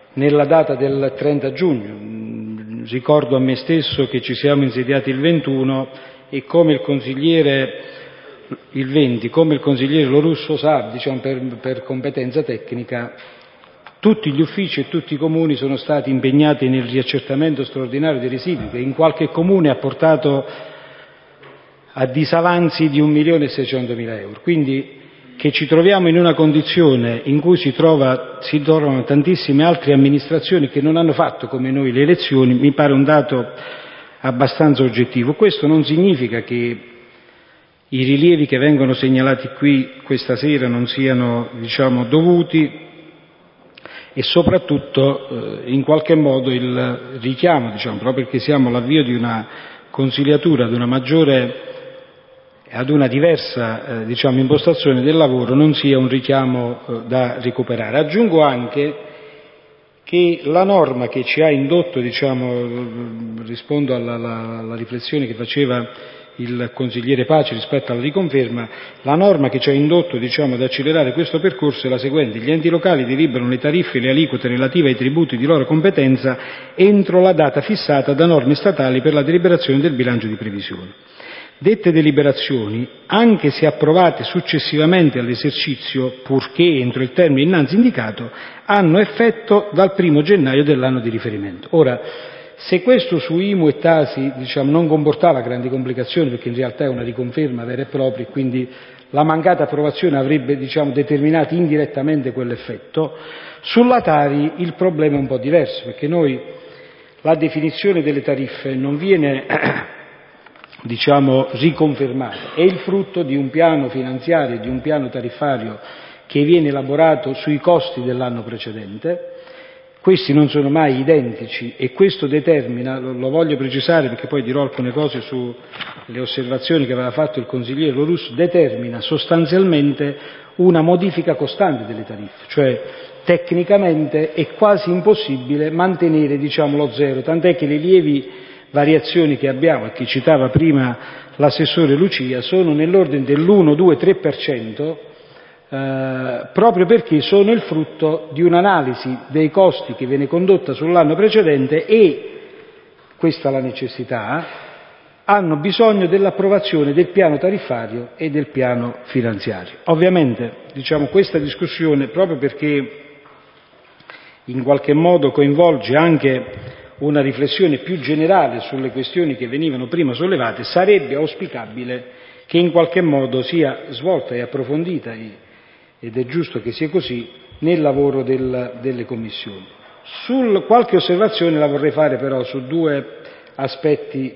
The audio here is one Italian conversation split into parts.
nella data del 30 giugno. Ricordo a me stesso che ci siamo insediati il 21 e il 20, come il consigliere Lorusso sa, per competenza tecnica, tutti gli uffici e tutti i comuni sono stati impegnati nel riaccertamento straordinario dei residui, che in qualche comune ha portato a disavanzi di 1.600.000 euro. Quindi che ci troviamo in una condizione in cui si trovano tantissime altre amministrazioni che non hanno fatto come noi le elezioni, mi pare un dato abbastanza oggettivo. Questo non significa che i rilievi che vengono segnalati qui questa sera non siano, dovuti, e soprattutto in qualche modo il richiamo, proprio perché siamo all'avvio di una consiliatura, ad una diversa impostazione del lavoro, non sia un richiamo da recuperare. Aggiungo anche che la norma che ci ha indotto, rispondo alla riflessione che faceva il consigliere Paci rispetto alla riconferma, la norma che ci ha indotto ad accelerare questo percorso è la seguente: gli enti locali deliberano le tariffe e le aliquote relative ai tributi di loro competenza entro la data fissata da norme statali per la deliberazione del bilancio di previsione. Dette deliberazioni, anche se approvate successivamente all'esercizio, purché entro il termine innanzi indicato, hanno effetto dal 1° gennaio dell'anno di riferimento. Ora, se questo su IMU e TASI non comportava grandi complicazioni, perché in realtà è una riconferma vera e propria, e quindi la mancata approvazione avrebbe determinato indirettamente quell'effetto, sulla Tari il problema è un po' diverso, perché la definizione delle tariffe non viene riconfermata, è il frutto di un piano finanziario e di un piano tariffario che viene elaborato sui costi dell'anno precedente. Questi non sono mai identici e questo determina, lo voglio precisare perché poi dirò alcune cose sulle osservazioni che aveva fatto il consigliere Lorusso, determina sostanzialmente una modifica costante delle tariffe, cioè tecnicamente è quasi impossibile mantenere lo zero, tant'è che le lievi variazioni che abbiamo e che citava prima l'assessore Lucia sono nell'ordine dell'1, 2, 3%, proprio perché sono il frutto di un'analisi dei costi che viene condotta sull'anno precedente e, questa è la necessità, hanno bisogno dell'approvazione del piano tariffario e del piano finanziario. Ovviamente questa discussione, proprio perché in qualche modo coinvolge anche una riflessione più generale sulle questioni che venivano prima sollevate, sarebbe auspicabile che in qualche modo sia svolta e approfondita, ed è giusto che sia così, nel lavoro delle commissioni. Qualche osservazione la vorrei fare però su due aspetti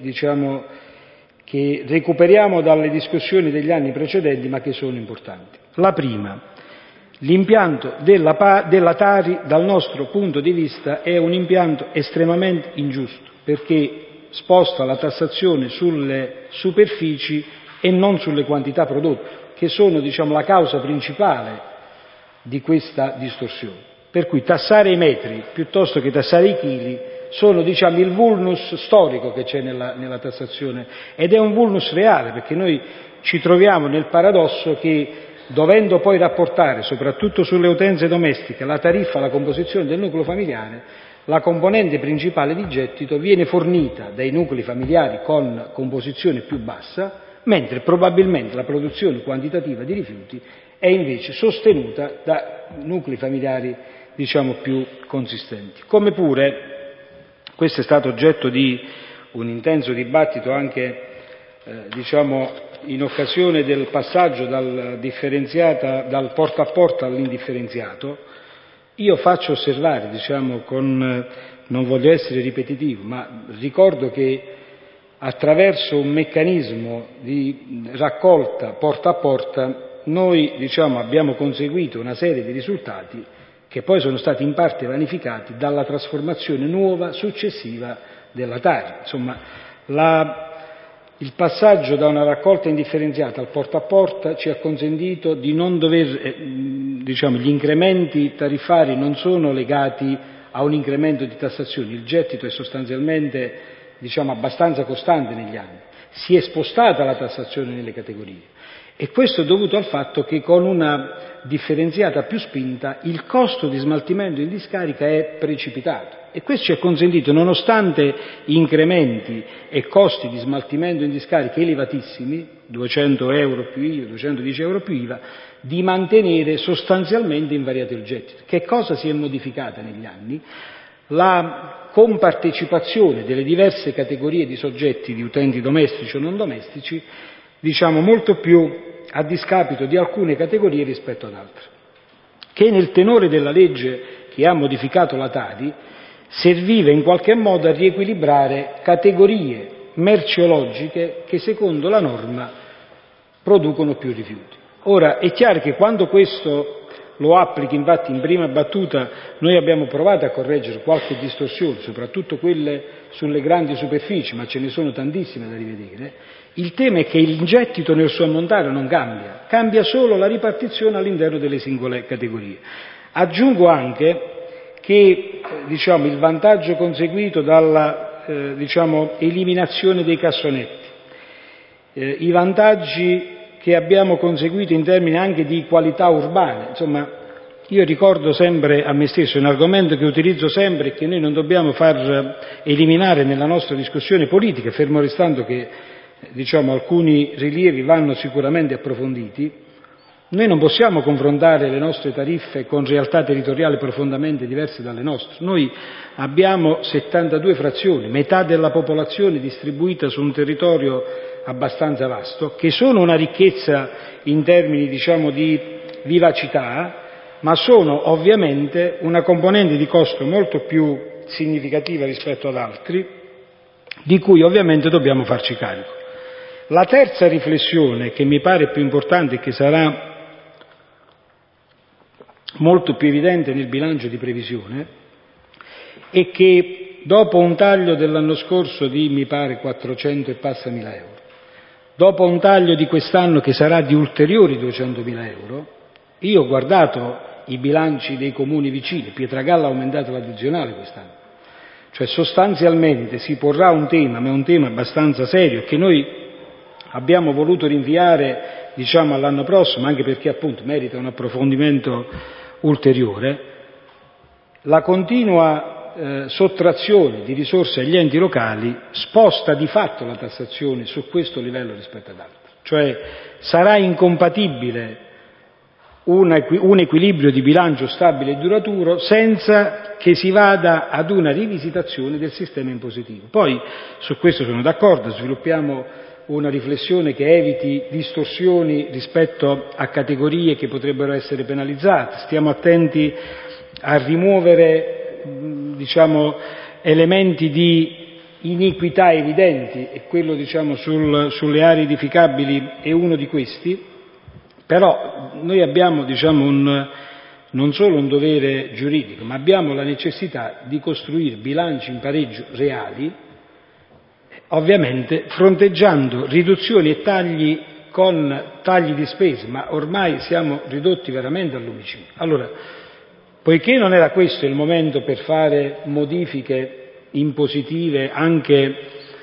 che recuperiamo dalle discussioni degli anni precedenti ma che sono importanti. La prima: l'impianto della Tari dal nostro punto di vista è un impianto estremamente ingiusto, perché sposta la tassazione sulle superfici e non sulle quantità prodotte, che sono la causa principale di questa distorsione. Per cui tassare i metri piuttosto che tassare i chili sono il vulnus storico che c'è nella tassazione, ed è un vulnus reale, perché noi ci troviamo nel paradosso che, dovendo poi rapportare, soprattutto sulle utenze domestiche, la tariffa alla composizione del nucleo familiare, la componente principale di gettito viene fornita dai nuclei familiari con composizione più bassa, mentre probabilmente la produzione quantitativa di rifiuti è invece sostenuta da nuclei familiari più consistenti. Come pure, questo è stato oggetto di un intenso dibattito anche in occasione del passaggio dal porta a porta all'indifferenziato, io faccio osservare, non voglio essere ripetitivo, ma ricordo che attraverso un meccanismo di raccolta porta a porta noi abbiamo conseguito una serie di risultati che poi sono stati in parte vanificati dalla trasformazione nuova successiva della Tari. Insomma, il passaggio da una raccolta indifferenziata al porta a porta ci ha consentito di non dover, gli incrementi tariffari non sono legati a un incremento di tassazioni, il gettito è sostanzialmente abbastanza costante negli anni, si è spostata la tassazione nelle categorie E questo è dovuto al fatto che con una differenziata più spinta il costo di smaltimento in discarica è precipitato e questo ci è consentito, nonostante incrementi e costi di smaltimento in discarica elevatissimi, 200 euro più IVA, 210 euro più IVA, di mantenere sostanzialmente invariato il gettito. Che cosa si è modificata negli anni? La compartecipazione delle diverse categorie di soggetti, di utenti domestici o non domestici, diciamo molto più a discapito di alcune categorie rispetto ad altre, che nel tenore della legge che ha modificato la Tari serviva in qualche modo a riequilibrare categorie merceologiche che secondo la norma producono più rifiuti. Ora è chiaro che quando questo lo applichi, infatti in prima battuta noi abbiamo provato a correggere qualche distorsione, soprattutto quelle sulle grandi superfici, ma ce ne sono tantissime da rivedere. Il tema è che il gettito nel suo ammontare non cambia solo la ripartizione all'interno delle singole categorie. Aggiungo anche che il vantaggio conseguito dalla eliminazione dei cassonetti, i vantaggi che abbiamo conseguito in termini anche di qualità urbana, insomma io ricordo sempre a me stesso, è un argomento che utilizzo sempre e che noi non dobbiamo far eliminare nella nostra discussione politica, fermo restando che alcuni rilievi vanno sicuramente approfonditi. Noi non possiamo confrontare le nostre tariffe con realtà territoriali profondamente diverse dalle nostre. Noi abbiamo 72 frazioni, metà della popolazione distribuita su un territorio abbastanza vasto, che sono una ricchezza in termini di vivacità, ma sono ovviamente una componente di costo molto più significativa rispetto ad altri, di cui ovviamente dobbiamo farci carico. La terza riflessione, che mi pare più importante e che sarà molto più evidente nel bilancio di previsione, è che dopo un taglio dell'anno scorso di, mi pare, 400 e passa mila euro, dopo un taglio di quest'anno che sarà di ulteriori 200.000 euro, io ho guardato i bilanci dei comuni vicini, Pietragalla ha aumentato l'addizionale quest'anno, cioè sostanzialmente si porrà un tema, ma è un tema abbastanza serio, che noi abbiamo voluto rinviare all'anno prossimo, anche perché appunto merita un approfondimento ulteriore. La continua sottrazione di risorse agli enti locali sposta di fatto la tassazione su questo livello rispetto ad altri, cioè sarà incompatibile un equilibrio di bilancio stabile e duraturo senza che si vada ad una rivisitazione del sistema impositivo. Poi su questo sono d'accordo, sviluppiamo una riflessione che eviti distorsioni rispetto a categorie che potrebbero essere penalizzate, stiamo attenti a rimuovere elementi di iniquità evidenti e quello sulle aree edificabili è uno di questi, però noi abbiamo non solo un dovere giuridico, ma abbiamo la necessità di costruire bilanci in pareggio reali, ovviamente fronteggiando riduzioni e tagli con tagli di spese, ma ormai siamo ridotti veramente al lumicino. Allora, poiché non era questo il momento per fare modifiche impositive anche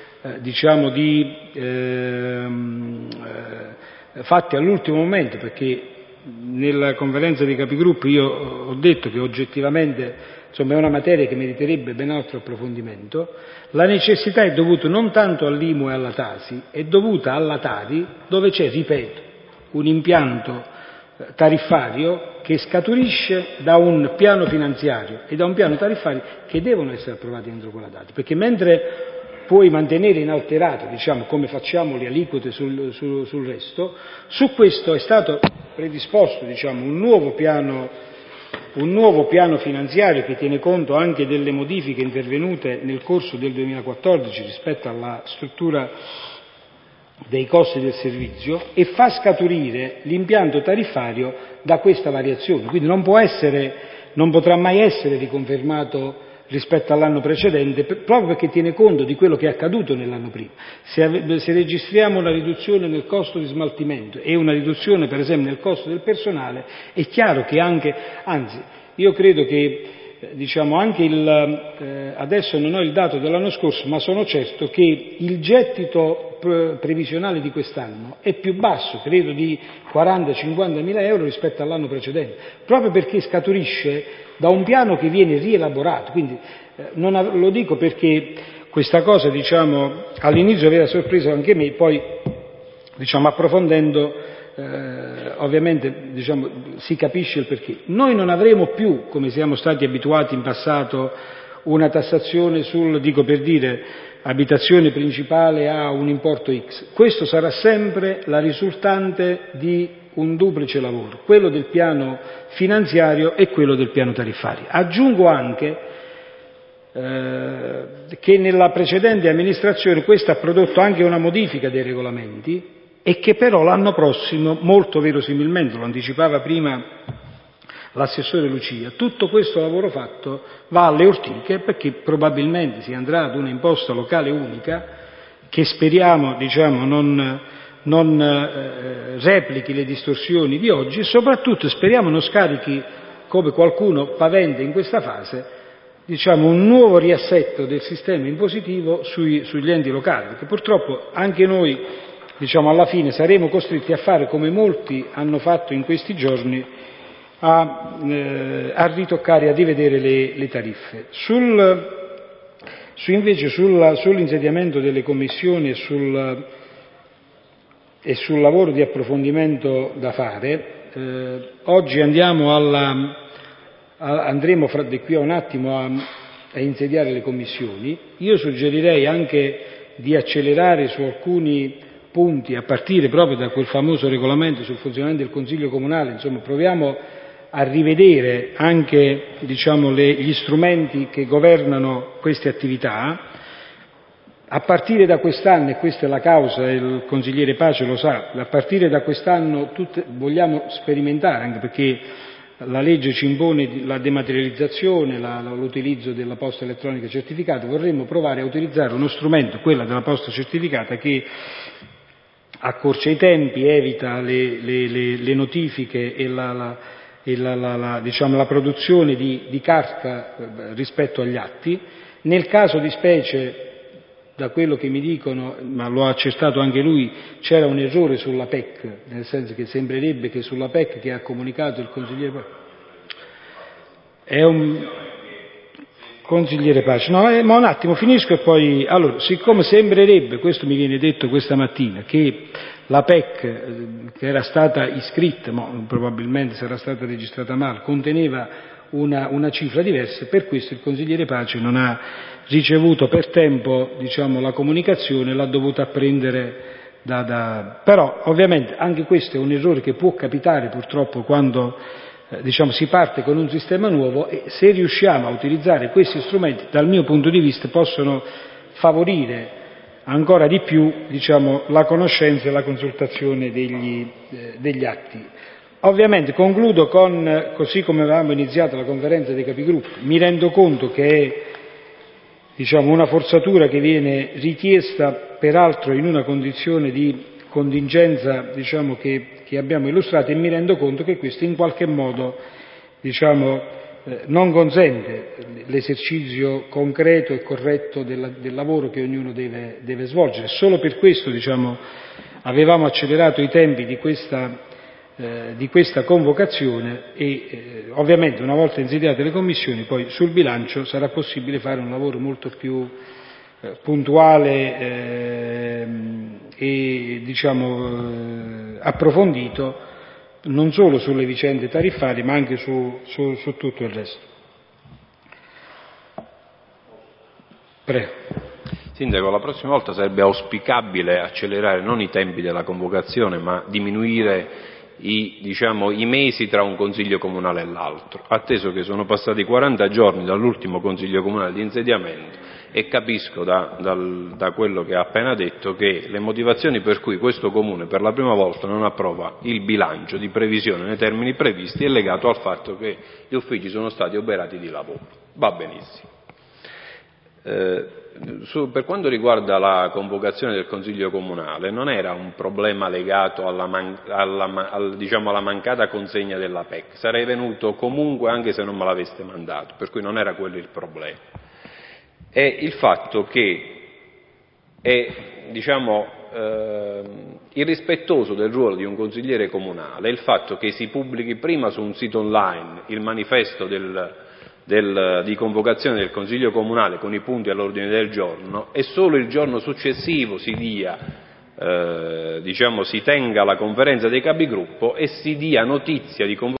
fatte all'ultimo momento, perché nella conferenza dei capigruppo io ho detto che oggettivamente è una materia che meriterebbe ben altro approfondimento, la necessità è dovuta non tanto all'IMU e alla Tasi, è dovuta alla Tari, dove c'è, ripeto, un impianto tariffario che scaturisce da un piano finanziario e da un piano tariffario che devono essere approvati entro quella data, perché mentre puoi mantenere inalterato, come facciamo le aliquote sul resto, su questo è stato predisposto un nuovo piano finanziario che tiene conto anche delle modifiche intervenute nel corso del 2014 rispetto alla struttura dei costi del servizio e fa scaturire l'impianto tariffario da questa variazione, quindi non potrà mai essere riconfermato rispetto all'anno precedente, proprio perché tiene conto di quello che è accaduto nell'anno prima. Se registriamo una riduzione nel costo di smaltimento e una riduzione per esempio nel costo del personale, è chiaro che io credo che anche adesso non ho il dato dell'anno scorso, ma sono certo che il gettito previsionale di quest'anno è più basso, credo di 40-50 mila euro rispetto all'anno precedente, proprio perché scaturisce da un piano che viene rielaborato. Quindi lo dico perché questa cosa all'inizio aveva sorpreso anche me, poi approfondendo ovviamente si capisce il perché. Noi non avremo più, come siamo stati abituati in passato, una tassazione dico per dire, abitazione principale a un importo X. Questo sarà sempre la risultante di un duplice lavoro, quello del piano finanziario e quello del piano tariffario. Aggiungo anche che nella precedente amministrazione questo ha prodotto anche una modifica dei regolamenti, e che però l'anno prossimo, molto verosimilmente, lo anticipava prima l'assessore Lucia, tutto questo lavoro fatto va alle ortiche, perché probabilmente si andrà ad una imposta locale unica che speriamo non replichi le distorsioni di oggi, e soprattutto speriamo non scarichi, come qualcuno paventa in questa fase, un nuovo riassetto del sistema impositivo sugli enti locali, perché purtroppo anche noi alla fine saremo costretti a fare come molti hanno fatto in questi giorni, a ritoccare, a rivedere le tariffe. Invece sull'insediamento delle commissioni e sul lavoro di approfondimento da fare, oggi andremo di qui a un attimo a insediare le commissioni. Io suggerirei anche di accelerare su alcuni punti, a partire proprio da quel famoso regolamento sul funzionamento del Consiglio Comunale. Proviamo a rivedere anche gli strumenti che governano queste attività, a partire da quest'anno, e questa è la causa, il consigliere Pace lo sa, a partire da quest'anno vogliamo sperimentare, anche perché la legge ci impone la dematerializzazione, l'utilizzo della posta elettronica certificata, vorremmo provare a utilizzare uno strumento, quella della posta certificata, che accorcia i tempi, evita le notifiche e la produzione di carta rispetto agli atti. Nel caso di specie, da quello che mi dicono, ma lo ha accertato anche lui, c'era un errore sulla PEC, nel senso che sembrerebbe che sulla PEC che ha comunicato il consigliere Pace, ma un attimo finisco e poi, allora, siccome sembrerebbe, questo mi viene detto questa mattina, che la PEC che era stata iscritta, ma probabilmente sarà stata registrata male, conteneva una cifra diversa, per questo il consigliere Pace non ha ricevuto per tempo la comunicazione, l'ha dovuta apprendere però ovviamente anche questo è un errore che può capitare purtroppo quando si parte con un sistema nuovo, e se riusciamo a utilizzare questi strumenti, dal mio punto di vista, possono favorire ancora di più la conoscenza e la consultazione degli atti. Ovviamente concludo così come avevamo iniziato la conferenza dei capigruppo, mi rendo conto che è una forzatura che viene richiesta peraltro in una condizione di contingenza che abbiamo illustrato, e mi rendo conto che questo in qualche modo non consente l'esercizio concreto e corretto del lavoro che ognuno deve svolgere. Solo per questo avevamo accelerato i tempi di questa convocazione, e ovviamente una volta insediate le commissioni poi sul bilancio sarà possibile fare un lavoro molto più puntuale e approfondito, non solo sulle vicende tariffarie ma anche su tutto il resto. Prego. Sindaco, la prossima volta sarebbe auspicabile accelerare non i tempi della convocazione, ma diminuire i mesi tra un consiglio comunale e l'altro, atteso che sono passati 40 giorni dall'ultimo consiglio comunale di insediamento, e capisco da quello che ha appena detto che le motivazioni per cui questo comune per la prima volta non approva il bilancio di previsione nei termini previsti è legato al fatto che gli uffici sono stati oberati di lavoro. Va benissimo. Per quanto riguarda la convocazione del Consiglio Comunale, non era un problema legato alla mancata consegna della PEC, sarei venuto comunque anche se non me l'aveste mandato, per cui non era quello il problema. È il fatto che è irrispettoso del ruolo di un consigliere comunale il fatto che si pubblichi prima su un sito online il manifesto di convocazione del Consiglio Comunale con i punti all'ordine del giorno e solo il giorno successivo si tenga la conferenza dei capigruppo e si dia notizia di convocazione